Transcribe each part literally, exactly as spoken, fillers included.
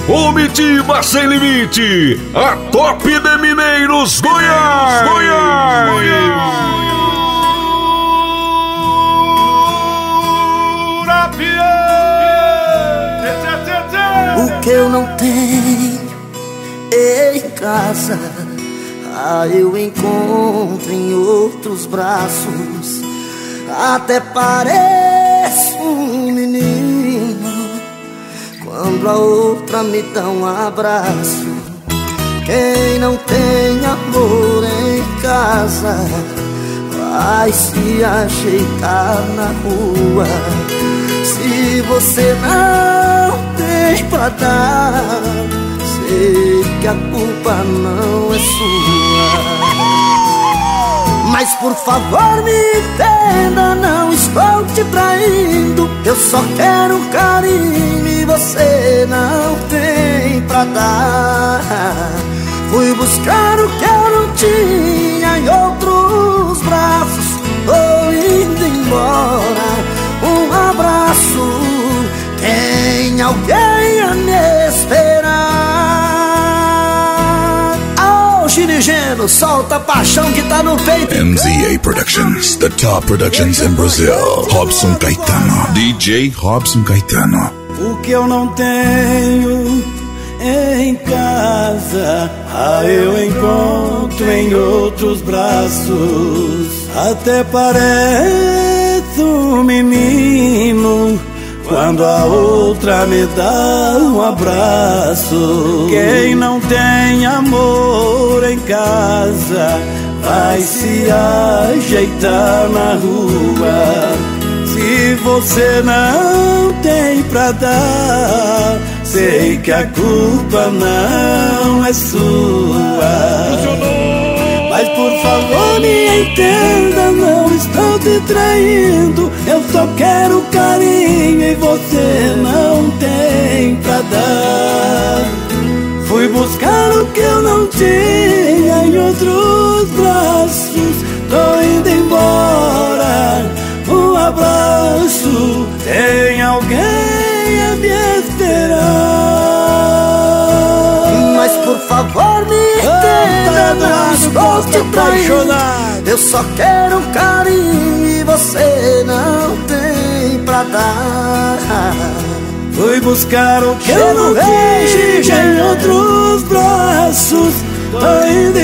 Comitiva Sem Limite, a top de Mineiros, Goiás, Goiás, Goiás. O que eu não tenho em casa, ah, eu encontro em outros braços. Até pareço um menino quando a outra me dá um abraço. Quem não tem amor em casa vai se ajeitar na rua. Se você não tem pra dar, sei que a culpa não é sua. Mas por favor me entenda, não estou te traindo. Eu só quero carinho e você não tem pra dar. Fui buscar o que eu não tinha em outros braços. Tô indo embora, um abraço. Tem alguém a me esperar. Oh, Ginigeno, solta a paixão que tá no peito. M Z A Productions, the top productions in Brazil. Robson Caetano, D J Robson Caetano. O que eu não tenho em casa, ah, eu encontro em outros braços. Até parece um menino quando a outra me dá um abraço. Quem não tem amor em casa vai se ajeitar na rua. Se você não tem pra dar, sei que a culpa não é sua. Mas por favor me entenda, não estou te traindo. Eu só quero carinho e você não tem pra dar. Fui buscar o que eu não tinha em outros braços. Tô indo embora, um abraço. Tem alguém a me esperar. Mas por favor me entenda, não estou te traindo. Eu só quero carinho e você não tem pra dar. Fui buscar o que eu não tinha em outros braços. Tô indo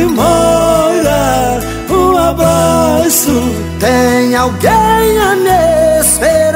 embora, um abraço. Tem alguém a me esperar.